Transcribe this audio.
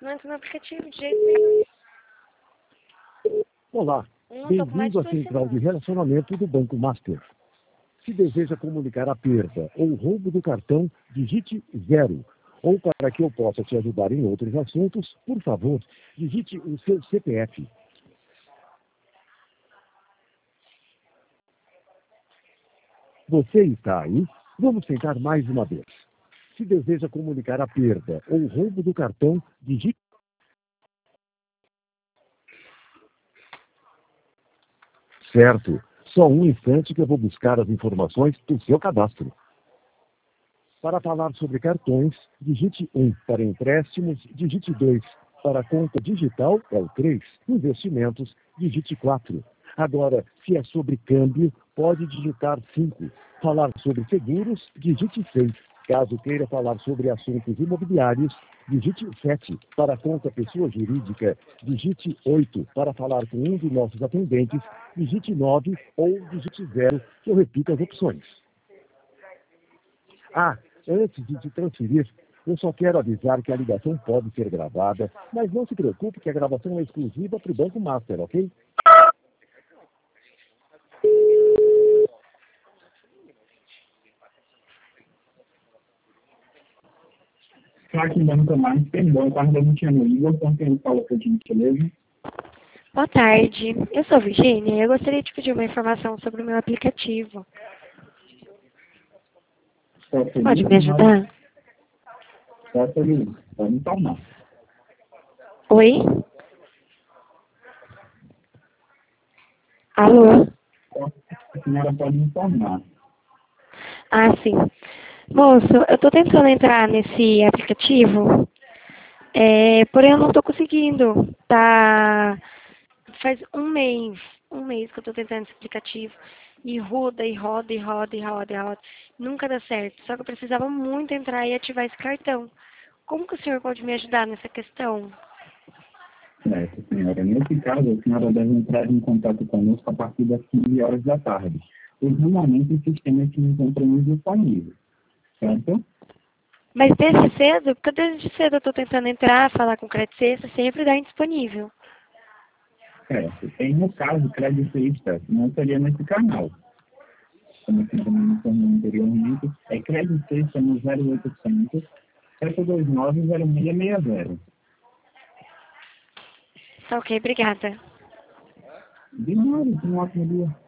Não entra no aplicativo de jeito nenhum. Olá, bem-vindo à Central de Relacionamento do Banco Master. Se deseja comunicar a perda ou roubo do cartão, digite 0. Ou para que eu possa te ajudar em outros assuntos, por favor, digite o seu CPF. Você está aí? Vamos tentar mais uma vez. Se deseja comunicar a perda ou roubo do cartão, digite... Certo. Só um instante que eu vou buscar as informações do seu cadastro. Para falar sobre cartões, digite 1. Para empréstimos, digite 2. Para conta digital, é o 3. Investimentos, digite 4. Agora, se é sobre câmbio, pode digitar 5. Falar sobre seguros, digite 6. Caso queira falar sobre assuntos imobiliários, digite 7. Para conta pessoa jurídica, digite 8. Para falar com um de nossos atendentes, digite 9 ou digite 0, que eu repito as opções. Antes de te transferir, eu só quero avisar que a ligação pode ser gravada, mas não se preocupe que a gravação é exclusiva para o Banco Master, ok? Aqui no Banco Master, Banco Argentino Igor, com quem fala por gentileza. Boa tarde, eu sou Virgínia e eu gostaria de pedir uma informação sobre o meu aplicativo. Pode me ajudar? Pode informar. Oi? Alô? A senhora pode informar. Sim. Moço, eu estou tentando entrar nesse aplicativo, porém eu não estou conseguindo. Faz um mês que eu estou tentando esse aplicativo. E roda, e roda, e roda, e roda, e roda. Nunca dá certo. Só que eu precisava muito entrar e ativar esse cartão. Como que o senhor pode me ajudar nessa questão? Certo, senhora. Nesse caso, a senhora deve entrar em contato conosco a partir das 15 horas da tarde, pois normalmente o sistema se encontra disponível, certo? Mas desde cedo? Porque desde cedo eu estou tentando entrar, falar com o Crédito Sexta, sempre dá indisponível. Certo. Tem no caso Crédito Sexta, não seria nesse canal. Como a senhora me informou anteriormente, é Crédito Sexta no 0800 729 0660. Tá ok, obrigada. De nada, um ótimo dia.